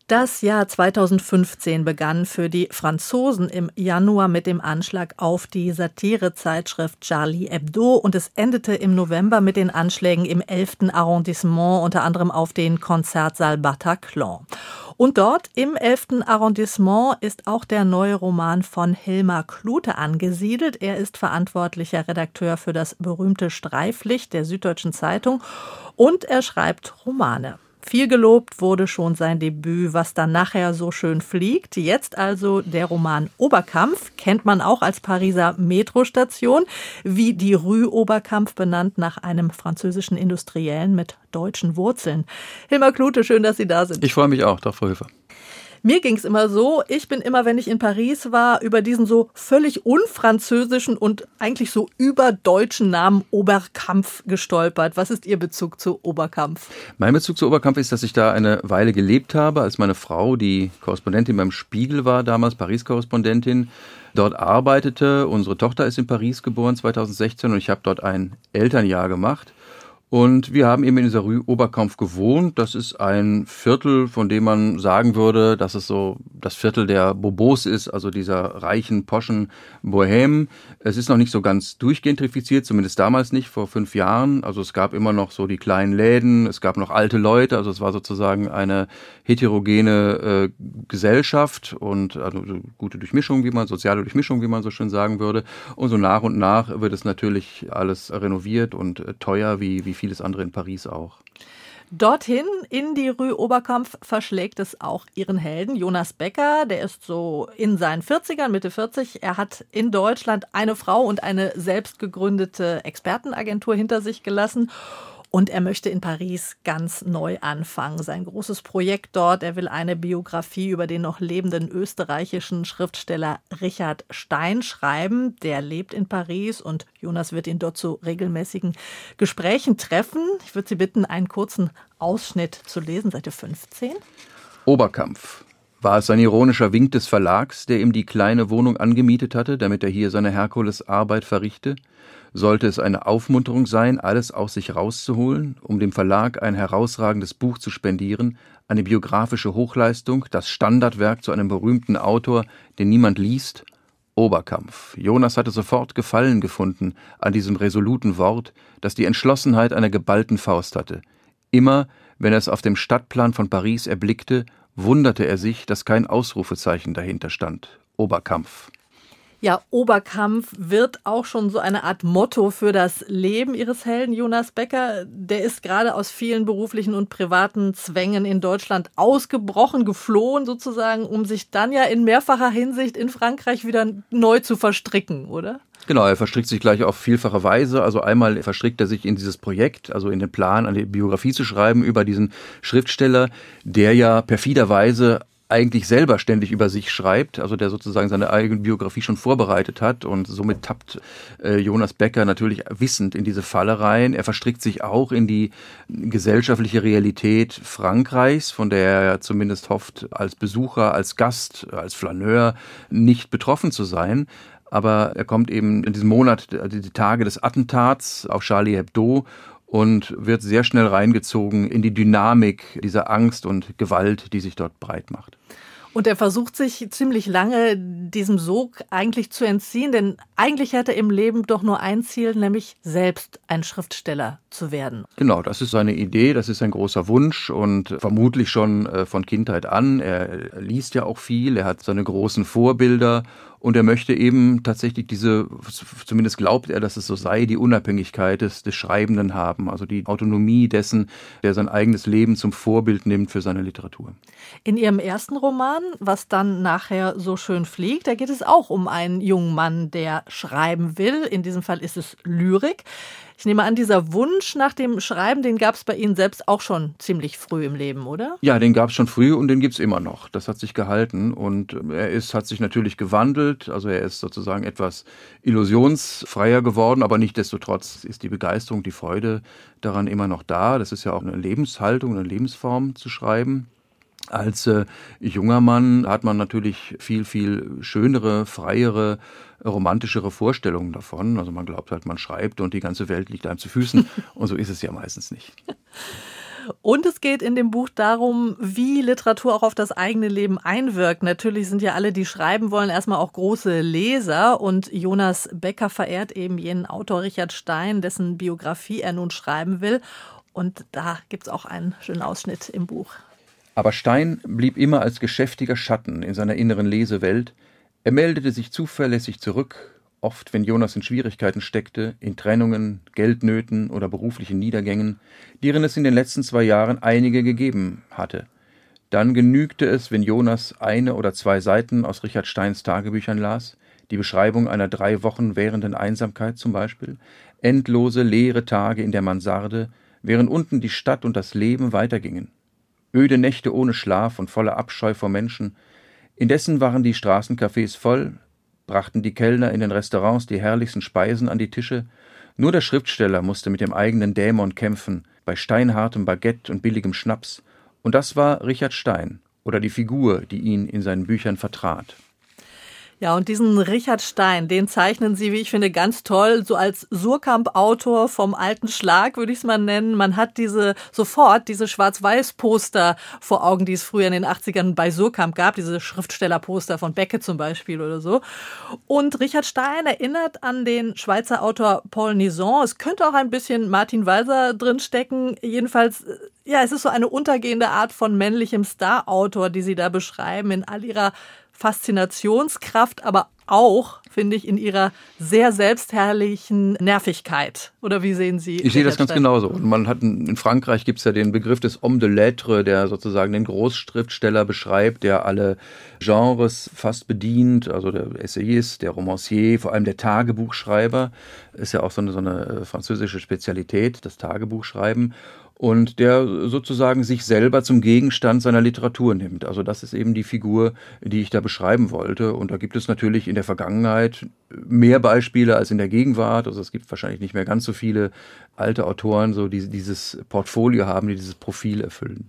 Das Jahr 2015 begann für die Franzosen im Januar mit dem Anschlag auf die Satirezeitschrift Charlie Hebdo und es endete im November mit den Anschlägen im 11. Arrondissement, unter anderem auf den Konzertsaal Bataclan. Und dort im 11. Arrondissement ist auch der neue Roman von Hilmar Klute angesiedelt. Er ist verantwortlicher Redakteur für das berühmte Streiflicht der Süddeutschen Zeitung und er schreibt Romane. Viel gelobt wurde schon sein Debüt, was dann nachher so schön fliegt. Jetzt also der Roman Oberkampf, kennt man auch als Pariser Metrostation, wie die Rue Oberkampf, benannt nach einem französischen Industriellen mit deutschen Wurzeln. Hilmar Klute, schön, dass Sie da sind. Ich freue mich auch, Frau Höfer. Mir ging's immer so, ich bin immer, wenn ich in Paris war, über diesen so völlig unfranzösischen und eigentlich so überdeutschen Namen Oberkampf gestolpert. Was ist Ihr Bezug zu Oberkampf? Mein Bezug zu Oberkampf ist, dass ich da eine Weile gelebt habe, als meine Frau, die Korrespondentin beim Spiegel war, damals Paris-Korrespondentin, dort arbeitete. Unsere Tochter ist in Paris geboren, 2016, und ich habe dort ein Elternjahr gemacht. Und wir haben eben in dieser Rue Oberkampf gewohnt. Das ist ein Viertel, von dem man sagen würde, dass es so das Viertel der Bobos ist, also dieser reichen, poschen Bohème. Es ist noch nicht so ganz durchgentrifiziert, zumindest damals nicht, vor 5 Jahren. Also es gab immer noch so die kleinen Läden, es gab noch alte Leute, also es war sozusagen eine heterogene Gesellschaft und also gute Durchmischung, soziale Durchmischung, wie man so schön sagen würde. Und so nach und nach wird es natürlich alles renoviert und teuer, wie vieles andere in Paris auch. Dorthin, in die Rue Oberkampf, verschlägt es auch Ihren Helden, Jonas Becker. Der ist so in seinen 40ern, Mitte 40. Er hat in Deutschland eine Frau und eine selbst gegründete Expertenagentur hinter sich gelassen. Und er möchte in Paris ganz neu anfangen. Sein großes Projekt dort, er will eine Biografie über den noch lebenden österreichischen Schriftsteller Richard Stein schreiben. Der lebt in Paris und Jonas wird ihn dort zu regelmäßigen Gesprächen treffen. Ich würde Sie bitten, einen kurzen Ausschnitt zu lesen, Seite 15. Oberkampf. War es ein ironischer Wink des Verlags, der ihm die kleine Wohnung angemietet hatte, damit er hier seine Herkulesarbeit verrichte? Sollte es eine Aufmunterung sein, alles aus sich rauszuholen, um dem Verlag ein herausragendes Buch zu spendieren, eine biografische Hochleistung, das Standardwerk zu einem berühmten Autor, den niemand liest? Oberkampf. Jonas hatte sofort Gefallen gefunden an diesem resoluten Wort, das die Entschlossenheit einer geballten Faust hatte. Immer, wenn er es auf dem Stadtplan von Paris erblickte, wunderte er sich, dass kein Ausrufezeichen dahinter stand. Oberkampf. Ja, Oberkampf wird auch schon so eine Art Motto für das Leben Ihres Helden Jonas Becker. Der ist gerade aus vielen beruflichen und privaten Zwängen in Deutschland ausgebrochen, geflohen sozusagen, um sich dann ja in mehrfacher Hinsicht in Frankreich wieder neu zu verstricken, oder? Genau, er verstrickt sich gleich auf vielfache Weise. Also einmal verstrickt er sich in dieses Projekt, also in den Plan, eine Biografie zu schreiben über diesen Schriftsteller, der ja perfiderweise eigentlich selber ständig über sich schreibt, also der sozusagen seine eigene Biografie schon vorbereitet hat und somit tappt Jonas Becker natürlich wissend in diese Falle rein. Er verstrickt sich auch in die gesellschaftliche Realität Frankreichs, von der er zumindest hofft, als Besucher, als Gast, als Flaneur nicht betroffen zu sein. Aber er kommt eben in diesem Monat, die Tage des Attentats auf Charlie Hebdo, und wird sehr schnell reingezogen in die Dynamik dieser Angst und Gewalt, die sich dort breit macht. Und er versucht sich ziemlich lange diesem Sog eigentlich zu entziehen, denn eigentlich hat er im Leben doch nur ein Ziel, nämlich selbst ein Schriftsteller zu werden. Genau, das ist seine Idee, das ist ein großer Wunsch und vermutlich schon von Kindheit an. Er liest ja auch viel, er hat seine großen Vorbilder. Und er möchte eben tatsächlich zumindest glaubt er, dass es so sei, die Unabhängigkeit des Schreibenden haben, also die Autonomie dessen, der sein eigenes Leben zum Vorbild nimmt für seine Literatur. In Ihrem ersten Roman, was dann nachher so schön fliegt, da geht es auch um einen jungen Mann, der schreiben will. In diesem Fall ist es Lyrik. Ich nehme an, dieser Wunsch nach dem Schreiben, den gab es bei Ihnen selbst auch schon ziemlich früh im Leben, oder? Ja, den gab es schon früh und den gibt es immer noch. Das hat sich gehalten und hat sich natürlich gewandelt. Also er ist sozusagen etwas illusionsfreier geworden, aber nichtsdestotrotz ist die Begeisterung, die Freude daran immer noch da. Das ist ja auch eine Lebenshaltung, eine Lebensform zu schreiben. Als junger Mann hat man natürlich viel, viel schönere, freiere, romantischere Vorstellungen davon. Also man glaubt halt, man schreibt und die ganze Welt liegt einem zu Füßen. Und so ist es ja meistens nicht. Und es geht in dem Buch darum, wie Literatur auch auf das eigene Leben einwirkt. Natürlich sind ja alle, die schreiben wollen, erstmal auch große Leser. Und Jonas Becker verehrt eben jenen Autor Richard Stein, dessen Biografie er nun schreiben will. Und da gibt es auch einen schönen Ausschnitt im Buch. Aber Stein blieb immer als geschäftiger Schatten in seiner inneren Lesewelt. Er meldete sich zuverlässig zurück, oft wenn Jonas in Schwierigkeiten steckte, in Trennungen, Geldnöten oder beruflichen Niedergängen, deren es in den letzten 2 Jahren einige gegeben hatte. Dann genügte es, wenn Jonas 1 oder 2 Seiten aus Richard Steins Tagebüchern las, die Beschreibung einer 3 Wochen währenden Einsamkeit zum Beispiel, endlose leere Tage in der Mansarde, während unten die Stadt und das Leben weitergingen. Öde Nächte ohne Schlaf und voller Abscheu vor Menschen. Indessen waren die Straßencafés voll, brachten die Kellner in den Restaurants die herrlichsten Speisen an die Tische. Nur der Schriftsteller musste mit dem eigenen Dämon kämpfen, bei steinhartem Baguette und billigem Schnaps. Und das war Richard Stein oder die Figur, die ihn in seinen Büchern vertrat. Ja, und diesen Richard Stein, den zeichnen Sie, wie ich finde, ganz toll, so als Surkamp-Autor vom alten Schlag, würde ich es mal nennen. Man hat sofort diese Schwarz-Weiß-Poster vor Augen, die es früher in den 80ern bei Surkamp gab, diese Schriftstellerposter von Becke zum Beispiel oder so. Und Richard Stein erinnert an den Schweizer Autor Paul Nizan. Es könnte auch ein bisschen Martin Walser drinstecken. Jedenfalls, ja, es ist so eine untergehende Art von männlichem Star-Autor, die Sie da beschreiben, in all ihrer Faszinationskraft, aber auch, finde ich, in ihrer sehr selbstherrlichen Nervigkeit. Oder wie sehen Sie? Ich sehe das ganz genauso. Und in Frankreich gibt es ja den Begriff des Homme de Lettres, der sozusagen den Großschriftsteller beschreibt, der alle Genres fast bedient, also der Essayist, der Romancier, vor allem der Tagebuchschreiber, ist ja auch so eine französische Spezialität, das Tagebuchschreiben. Und der sozusagen sich selber zum Gegenstand seiner Literatur nimmt. Also das ist eben die Figur, die ich da beschreiben wollte. Und da gibt es natürlich in der Vergangenheit mehr Beispiele als in der Gegenwart. Also es gibt wahrscheinlich nicht mehr ganz so viele alte Autoren, so die dieses Portfolio haben, die dieses Profil erfüllen.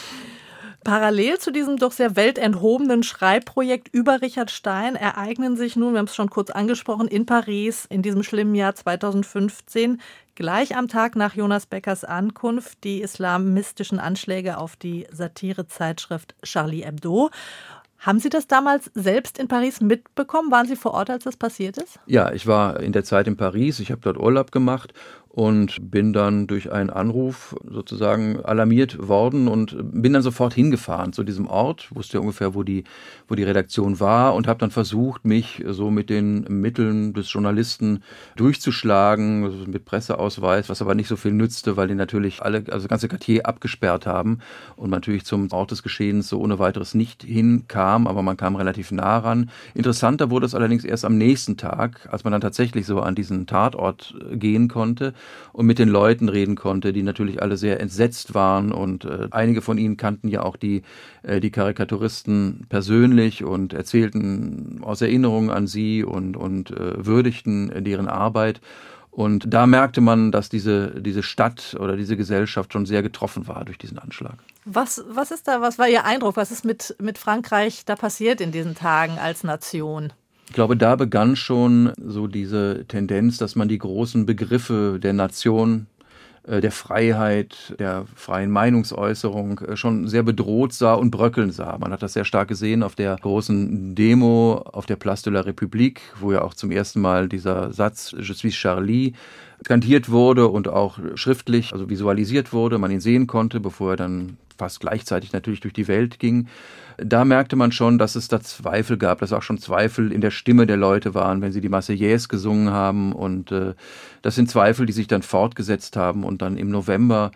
Parallel zu diesem doch sehr weltenthobenen Schreibprojekt über Richard Stein ereignen sich nun, wir haben es schon kurz angesprochen, in Paris in diesem schlimmen Jahr 2015, gleich am Tag nach Jonas Beckers Ankunft, die islamistischen Anschläge auf die Satirezeitschrift Charlie Hebdo. Haben Sie das damals selbst in Paris mitbekommen? Waren Sie vor Ort, als das passiert ist? Ja, ich war in der Zeit in Paris, ich habe dort Urlaub gemacht und bin dann durch einen Anruf sozusagen alarmiert worden und bin dann sofort hingefahren zu diesem Ort, wusste ja ungefähr, wo die Redaktion war und habe dann versucht, mich so mit den Mitteln des Journalisten durchzuschlagen, also mit Presseausweis, was aber nicht so viel nützte, weil die natürlich das ganze Quartier abgesperrt haben und man natürlich zum Ort des Geschehens so ohne weiteres nicht hinkam, aber man kam relativ nah ran. Interessanter wurde es allerdings erst am nächsten Tag, als man dann tatsächlich so an diesen Tatort gehen konnte und mit den Leuten reden konnte, die natürlich alle sehr entsetzt waren und einige von ihnen kannten ja auch die Karikaturisten persönlich und erzählten aus Erinnerungen an sie und würdigten deren Arbeit. Und da merkte man, dass diese Stadt oder diese Gesellschaft schon sehr getroffen war durch diesen Anschlag. Was war Ihr Eindruck? Was ist mit Frankreich da passiert in diesen Tagen als Nation? Ich glaube, da begann schon so diese Tendenz, dass man die großen Begriffe der Nation, der Freiheit, der freien Meinungsäußerung schon sehr bedroht sah und bröckeln sah. Man hat das sehr stark gesehen auf der großen Demo auf der Place de la République, wo ja auch zum ersten Mal dieser Satz Je suis Charlie skandiert wurde und auch schriftlich, also visualisiert wurde, man ihn sehen konnte, bevor er dann fast gleichzeitig natürlich durch die Welt ging. Da merkte man schon, dass es da Zweifel gab, dass auch schon Zweifel in der Stimme der Leute waren, wenn sie die Marseillaise gesungen haben. Und das sind Zweifel, die sich dann fortgesetzt haben. Und dann im November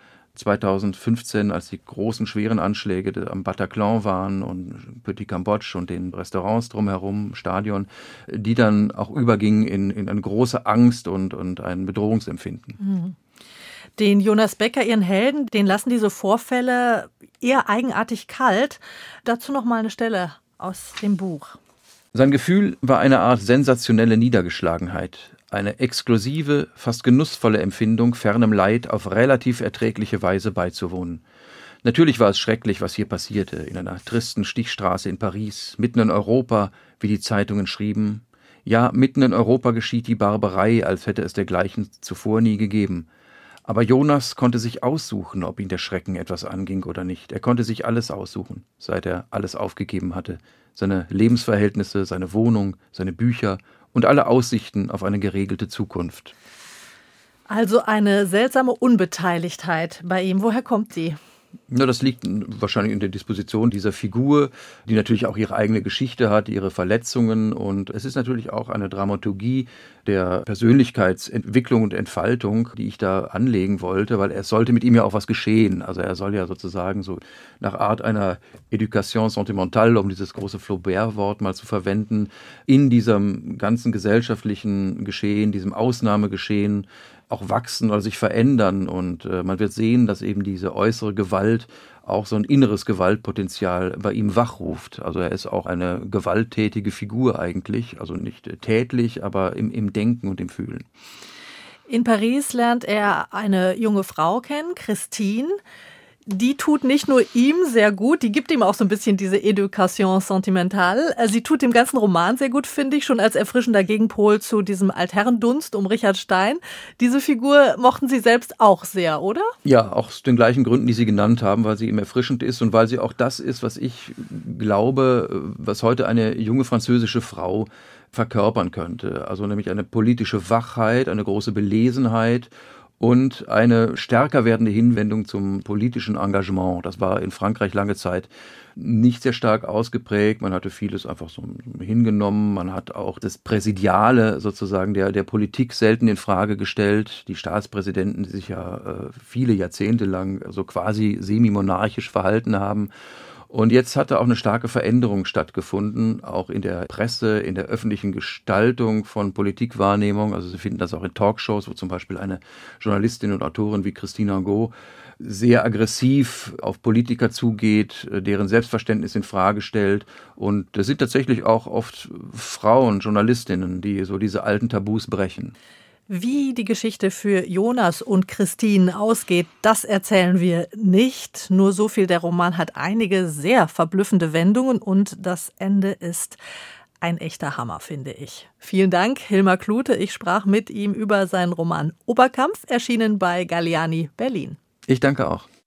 2015, als die großen, schweren Anschläge am Bataclan waren und Petit Cambodge und den Restaurants drumherum, Stadion, die dann auch übergingen in eine große Angst und ein Bedrohungsempfinden. Mhm. Den Jonas Becker, Ihren Helden, den lassen diese Vorfälle eher eigenartig kalt. Dazu noch mal eine Stelle aus dem Buch. Sein Gefühl war eine Art sensationelle Niedergeschlagenheit, eine exklusive, fast genussvolle Empfindung, fernem Leid auf relativ erträgliche Weise beizuwohnen. Natürlich war es schrecklich, was hier passierte, in einer tristen Stichstraße in Paris, mitten in Europa, wie die Zeitungen schrieben. Ja, mitten in Europa geschieht die Barbarei, als hätte es dergleichen zuvor nie gegeben. Aber Jonas konnte sich aussuchen, ob ihn der Schrecken etwas anging oder nicht. Er konnte sich alles aussuchen, seit er alles aufgegeben hatte. Seine Lebensverhältnisse, seine Wohnung, seine Bücher und alle Aussichten auf eine geregelte Zukunft. Also eine seltsame Unbeteiligtheit bei ihm. Woher kommt die? Ja, das liegt wahrscheinlich in der Disposition dieser Figur, die natürlich auch ihre eigene Geschichte hat, ihre Verletzungen. Und es ist natürlich auch eine Dramaturgie der Persönlichkeitsentwicklung und Entfaltung, die ich da anlegen wollte, weil es sollte mit ihm ja auch was geschehen. Also er soll ja sozusagen so nach Art einer Éducation sentimentale, um dieses große Flaubert-Wort mal zu verwenden, in diesem ganzen gesellschaftlichen Geschehen, diesem Ausnahmegeschehen, auch wachsen oder sich verändern. Und man wird sehen, dass eben diese äußere Gewalt auch so ein inneres Gewaltpotenzial bei ihm wachruft. Also er ist auch eine gewalttätige Figur eigentlich, also nicht tätlich, aber im Denken und im Fühlen. In Paris lernt er eine junge Frau kennen, Christine. Die tut nicht nur ihm sehr gut, die gibt ihm auch so ein bisschen diese Éducation sentimentale. Sie tut dem ganzen Roman sehr gut, finde ich, schon als erfrischender Gegenpol zu diesem Altherrendunst um Richard Stein. Diese Figur mochten Sie selbst auch sehr, oder? Ja, auch aus den gleichen Gründen, die Sie genannt haben, weil sie eben erfrischend ist und weil sie auch das ist, was ich glaube, was heute eine junge französische Frau verkörpern könnte. Also nämlich eine politische Wachheit, eine große Belesenheit und eine stärker werdende Hinwendung zum politischen Engagement. Das war in Frankreich lange Zeit nicht sehr stark ausgeprägt. Man hatte vieles einfach so hingenommen. Man hat auch das Präsidiale sozusagen der Politik selten in Frage gestellt. Die Staatspräsidenten, die sich ja viele Jahrzehnte lang so quasi semi-monarchisch verhalten haben. Und jetzt hatte auch eine starke Veränderung stattgefunden, auch in der Presse, in der öffentlichen Gestaltung von Politikwahrnehmung. Also Sie finden das auch in Talkshows, wo zum Beispiel eine Journalistin und Autorin wie Christine Angot sehr aggressiv auf Politiker zugeht, deren Selbstverständnis in Frage stellt. Und das sind tatsächlich auch oft Frauen, Journalistinnen, die so diese alten Tabus brechen. Wie die Geschichte für Jonas und Christine ausgeht, das erzählen wir nicht. Nur so viel, der Roman hat einige sehr verblüffende Wendungen und das Ende ist ein echter Hammer, finde ich. Vielen Dank, Hilmar Klute. Ich sprach mit ihm über seinen Roman Oberkampf, erschienen bei Galliani Berlin. Ich danke auch.